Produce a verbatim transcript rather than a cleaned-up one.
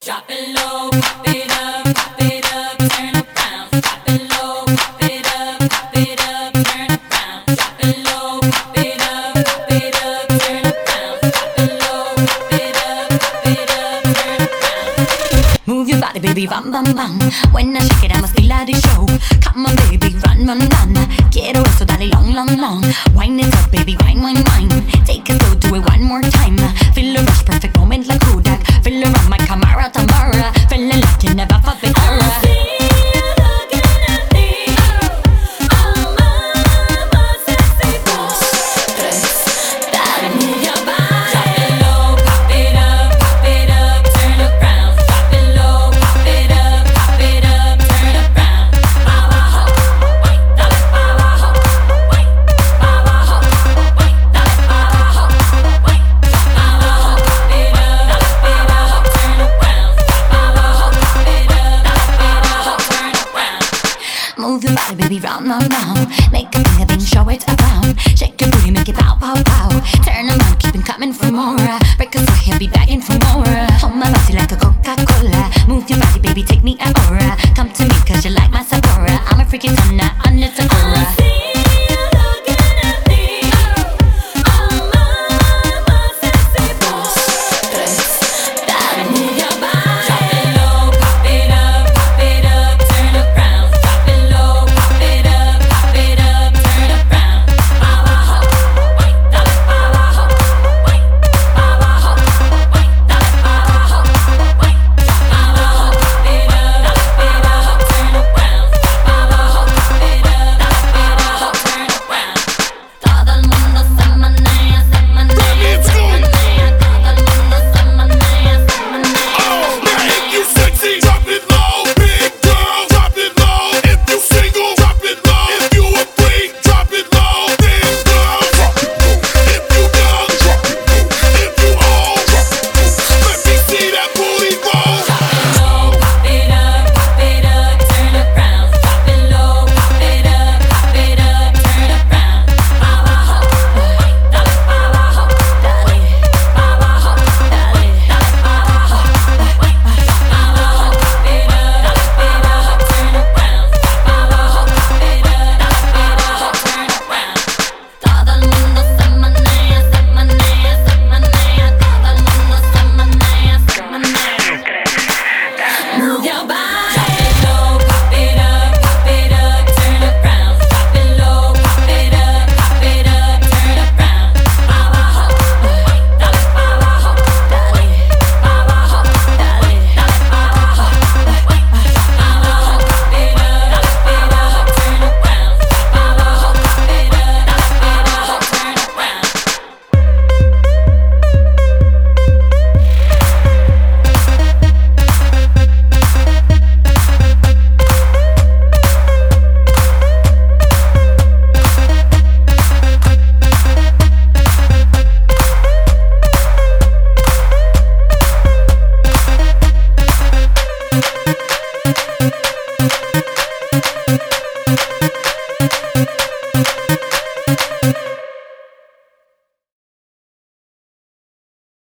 Drop it low, pop it up, pop it up, turn around. Drop it low, pop it up, pop it up, turn around. Drop it low, pop it up, pop it up, turn around. Drop it low, pop it up, pop it up, turn around. Move your body, baby, bam, bam, bam. When I shake it, I must feel like the show. Come on, baby, run, run, run. Quiero eso, dale long, long, long. Wine it up, baby, wine, wine, wine. Take it slow, do it one more time. Feel the rush, perfect moment like Kodak. Feel around my Camara, Tamara. Feeling like you never felt before. Move your body, baby, round, round, round. Make a thing, a thing, show it around. Shake your booty, make it pow, pow, pow. Turn around, keep it coming for more. Break a sweat, he'll be begging for more. Hold my body like a Coca-Cola. Move your body, baby, take me out.